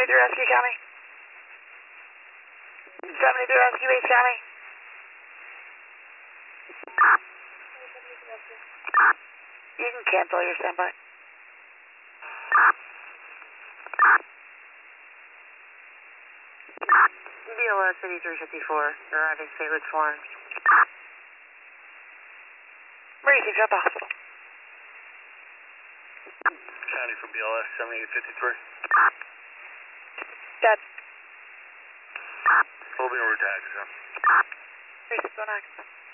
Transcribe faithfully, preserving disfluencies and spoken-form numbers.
seventy-three Rescue County. seventy-three Rescue Base County. You can cancel your standby. B L S eighty-three fifty-four, arriving Saint Luke's one. Emergency, drop the hospital. County from B L S seventy-eight fifty-three. Dead. We'll be over tag, sir. three six one nine.